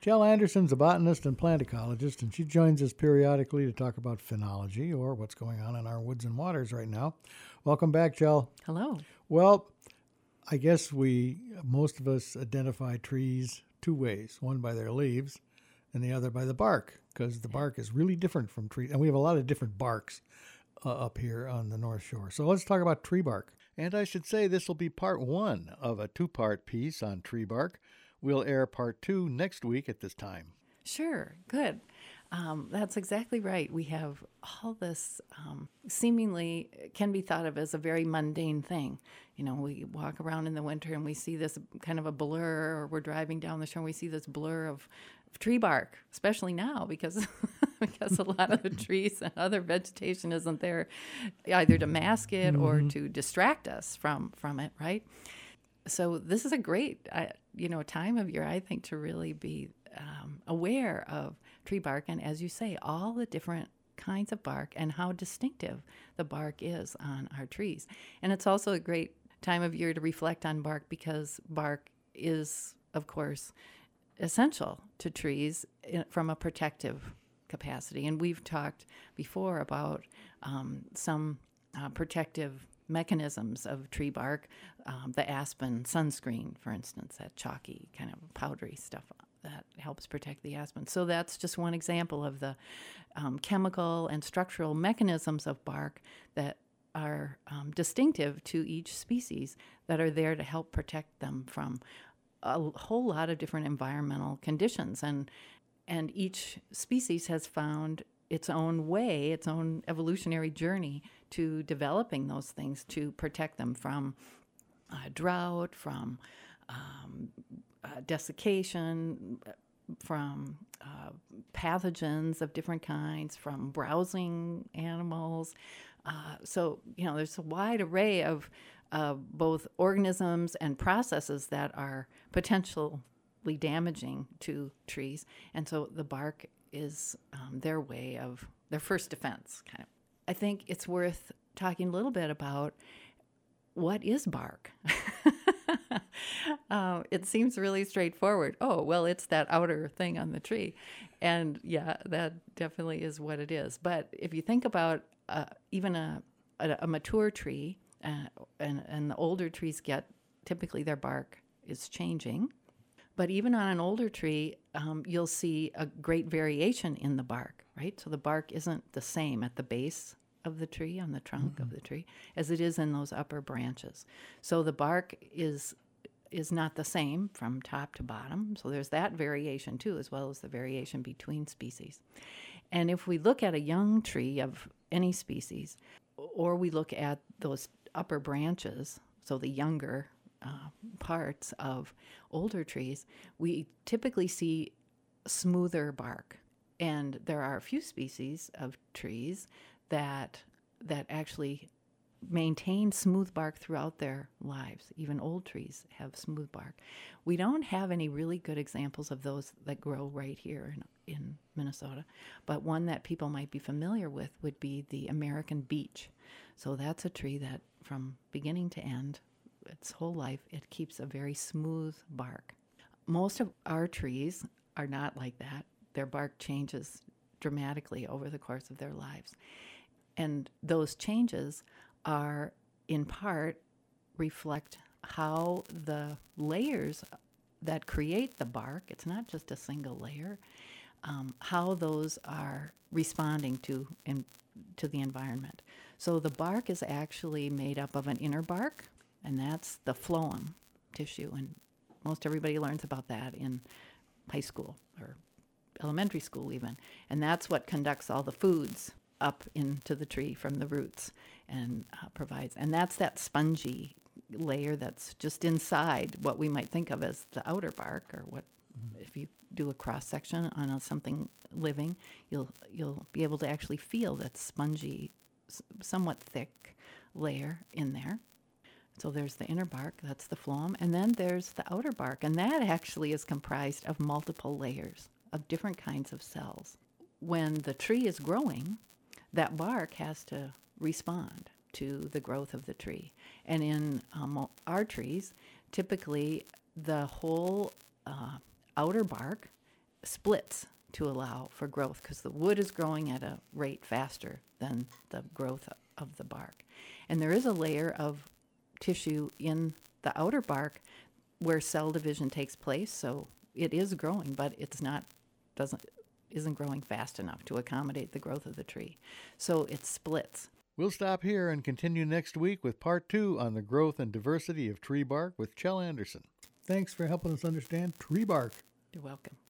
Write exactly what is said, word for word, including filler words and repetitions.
Jell Anderson's a botanist and plant ecologist, and she joins us periodically to talk about phenology, or what's going on in our woods and waters right now. Welcome back, Jell. Hello. Well, I guess we, most of us identify trees two ways, one by their leaves and the other by the bark, because the bark is really different from trees. And we have a lot of different barks uh, up here on the North Shore. So let's talk about tree bark. And I should say this will be part one of a two-part piece on tree bark. We'll air part two next week at this time. Sure, good. Um, that's exactly right. We have all this um, seemingly can be thought of as a very mundane thing. You know, we walk around in the winter and we see this kind of a blur, or we're driving down the shore and we see this blur of, of tree bark, especially now because because a lot of the trees and other vegetation isn't there either to mask it mm-hmm. or to distract us from, from it, right? So this is a great, uh, you know, time of year, I think, to really be um, aware of tree bark, and as you say, all the different kinds of bark and how distinctive the bark is on our trees. And it's also a great time of year to reflect on bark, because bark is, of course, essential to trees in, from a protective capacity. And we've talked before about um, some uh, protective mechanisms of tree bark, um, the aspen sunscreen, for instance, that chalky kind of powdery stuff that helps protect the aspen. So that's just one example of the um, chemical and structural mechanisms of bark that are um, distinctive to each species, that are there to help protect them from a whole lot of different environmental conditions. And and each species has found its own way, its own evolutionary journey to developing those things to protect them from uh, drought, from um, uh, desiccation, from uh, pathogens of different kinds, from browsing animals. Uh, so, you know, there's a wide array of uh, both organisms and processes that are potentially damaging to trees. And so the bark is um, their way of, their first defense, kind of. I think it's worth talking a little bit about what is bark. uh, it seems really straightforward. Oh, well, it's that outer thing on the tree. And yeah, that definitely is what it is. But if you think about uh, even a, a, a mature tree, uh, and, and the older trees get, typically their bark is changing. But even on an older tree, um, you'll see a great variation in the bark, right? So the bark isn't the same at the base of the tree, on the trunk mm-hmm. of the tree, as it is in those upper branches. So the bark is is not the same from top to bottom. So there's that variation too, as well as the variation between species. And if we look at a young tree of any species, or we look at those upper branches, so the younger Uh, parts of older trees, we typically see smoother bark. And there are a few species of trees that that actually maintain smooth bark throughout their lives. Even old trees have smooth bark. We don't have any really good examples of those that grow right here in, in Minnesota, but one that people might be familiar with would be the American beech. So that's a tree that from beginning to end, its whole life, it keeps a very smooth bark. Most of our trees are not like that. Their bark changes dramatically over the course of their lives. And those changes are, in part, reflect how the layers that create the bark, it's not just a single layer, um, how those are responding to in, to the environment. So the bark is actually made up of an inner bark, and that's the phloem tissue, and most everybody learns about that in high school or elementary school even. And that's what conducts all the foods up into the tree from the roots and uh, provides. And that's that spongy layer that's just inside what we might think of as the outer bark, or what mm-hmm. if you do a cross section on a, something living, you'll you'll be able to actually feel that spongy, s- somewhat thick layer in there. So there's the inner bark, that's the phloem, and then there's the outer bark, and that actually is comprised of multiple layers of different kinds of cells. When the tree is growing, that bark has to respond to the growth of the tree. And in um, our trees, typically the whole uh, outer bark splits to allow for growth because the wood is growing at a rate faster than the growth of the bark. And there is a layer of tissue in the outer bark where cell division takes place, so it is growing, but it's not doesn't isn't growing fast enough to accommodate the growth of the tree. So it splits. We'll stop here and continue next week with part two on the growth and diversity of tree bark with Chell Anderson. Thanks for helping us understand tree bark. You're welcome.